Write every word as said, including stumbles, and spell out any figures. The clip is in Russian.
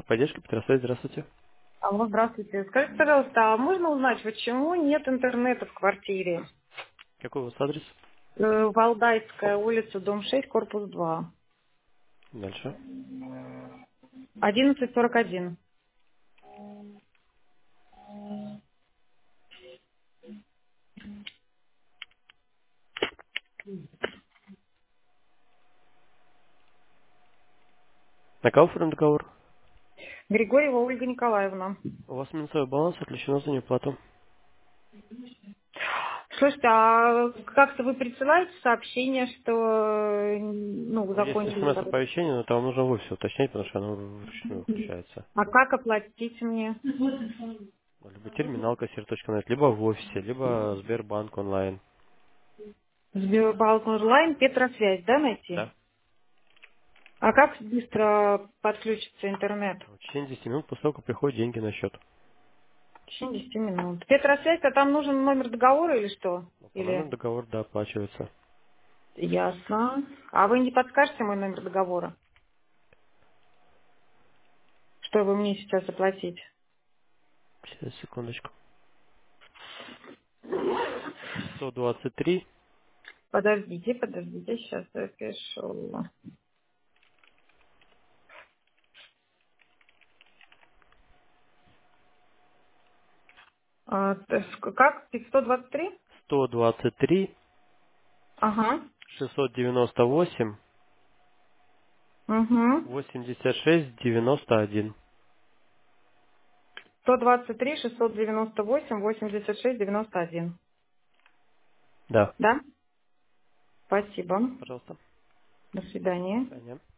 Техподдержка, Петросвязь, здравствуйте. Алло, здравствуйте. Скажите, пожалуйста, а можно узнать, почему нет интернета в квартире? Какой у вас адрес? Э, Валдайская улица, дом шесть, корпус два. Дальше. одиннадцать сорок один. На кого оформлен договор? Григорьева Ольга Николаевна. У вас минусовой баланс отключено за неуплату. Слушайте, а как-то вы присылаете сообщение, что э, ну, вы Ну, есть закончили работу? смс-оповещение, но там нужно в офисе уточнять, потому что оно вручную включается. А как оплатить мне? Либо терминал кассир точка нет, либо в офисе, либо Сбербанк онлайн. Сбербанк онлайн, Петросвязь, да, найти? Да. А как быстро подключится интернет? В течение десяти минут после того, как приходят деньги на счет. В течение десяти минут. Петросвязь, а там нужен номер договора или что? Но по Или... номеру договор, да, оплачивается. Ясно. А вы не подскажете мой номер договора? Что вы мне сейчас заплатить? Сейчас, секундочку. сто двадцать три, Подождите, подождите, сейчас запишу. А, то есть как? сто двадцать три? сто двадцать три, Ага. шестьсот девяносто восемь, Угу. восемьдесят шесть девяносто один. сто двадцать три, шестьсот девяносто восемь, восемьдесят шесть, девяносто один. Да. Да? Спасибо. Пожалуйста. До свидания. До свидания.